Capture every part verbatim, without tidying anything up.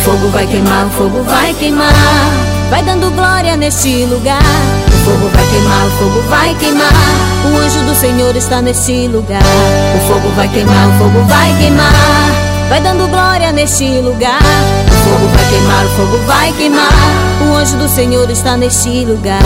fogo vai queimar, o fogo vai queimar, vai dando glória neste lugar. O fogo vai queimar, o fogo vai queimar, o anjo do Senhor está neste lugar. O fogo vai queimar, o fogo vai queimar, vai dando glória neste lugar. O fogo vai queimar, o fogo vai queimar, o anjo do Senhor está neste lugar.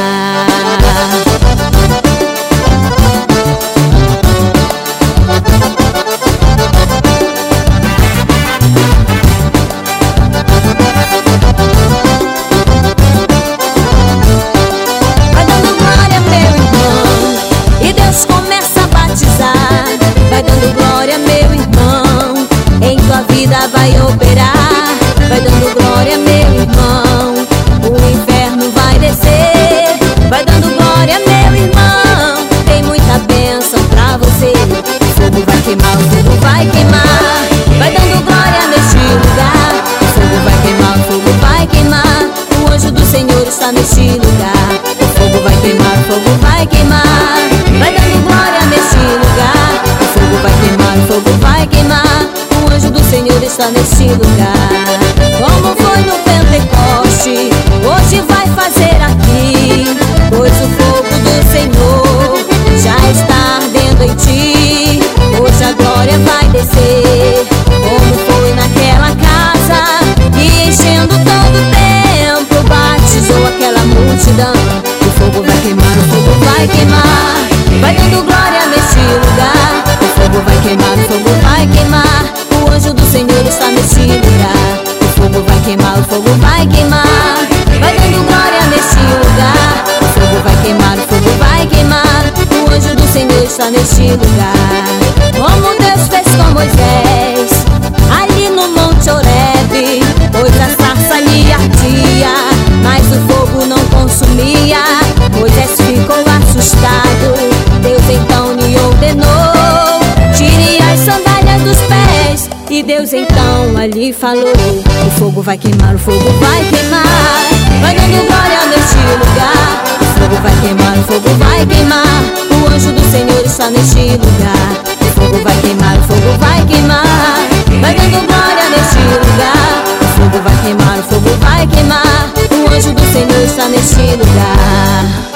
Vai operar, vai dando glória, meu irmão. O inferno vai descer, vai dando glória, meu irmão. Tem muita bênção pra você. O fogo vai queimar, o fogo vai queimar, vai dando glória neste lugar. O fogo vai queimar, o fogo vai queimar, o anjo do Senhor está neste lugar. O fogo vai queimar, o fogo vai queimar, vai dando glória neste lugar. O fogo vai queimar, o fogo vai queimar, o anjo do Senhor está neste lugar. Como foi no Pentecoste, hoje vai fazer aqui, pois o fogo do Senhor já está ardendo em ti. Hoje a glória vai descer, como foi naquela casa, e enchendo todo o templo, batizou aquela multidão. O fogo vai queimar, o fogo vai queimar, vai dando glória neste lugar. O fogo vai queimar, o fogo vai queimar, o anjo do Senhor está neste lugar. O fogo vai queimar, o fogo vai queimar, vai dando glória neste lugar. O fogo vai queimar, o fogo vai queimar, o anjo do Senhor está neste lugar. Como Deus fez com Moisés ali no Monte Horebe, pois a sarça lhe ardia, mas o fogo não consumia. Moisés ficou assustado, Deus então lhe ordenou: tire as sandálias dos pés. E Deus então ali falou: o fogo vai queimar, o fogo vai queimar, vai dando glória neste lugar. O fogo vai queimar, o fogo vai queimar, o anjo do Senhor está neste lugar. O fogo vai queimar, o fogo vai queimar, vai dando glória neste lugar. O fogo vai queimar, o fogo vai queimar, o anjo do Senhor está neste lugar.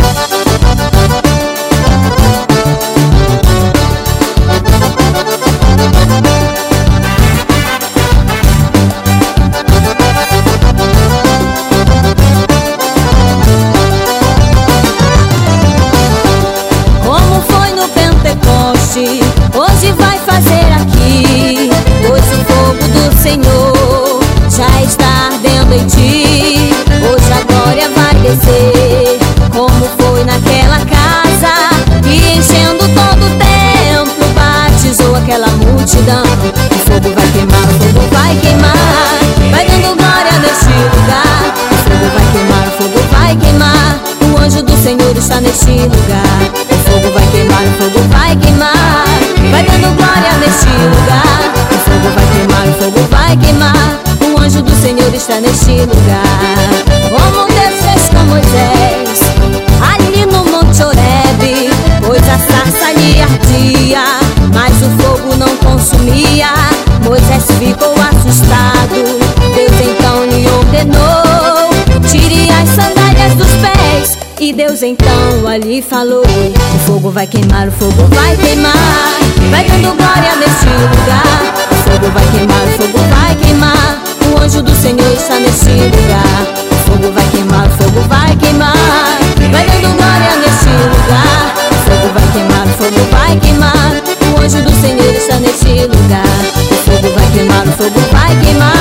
Hoje vai fazer aqui, pois o fogo do Senhor já está ardendo em ti. Hoje a glória vai descer, como foi naquela casa, e enchendo todo o templo, batizou aquela multidão. O fogo vai queimar, o fogo vai queimar, vai dando glória neste lugar. O fogo vai queimar, o fogo vai queimar, o anjo do Senhor está neste lugar. O fogo vai queimar, o fogo vai queimar, vai dando glória neste lugar. O fogo vai queimar, o fogo vai queimar, o anjo do Senhor está neste lugar. Como Deus fez com Moisés ali no Monte Horebe, pois a sarça lhe ardia, mas o fogo não consumia. Moisés ficou assustado, Deus então lhe ordenou: tire as sandálias dos pés. E Deus então ali falou: o fogo vai queimar, o fogo vai queimar, vai dando glória neste lugar. O fogo vai queimar, o fogo vai queimar, o anjo do Senhor está neste lugar. O fogo vai queimar, o fogo vai queimar, vai dando glória neste lugar. O fogo vai queimar, o fogo vai queimar, o anjo do Senhor está neste lugar. O fogo vai queimar, o fogo vai queimar,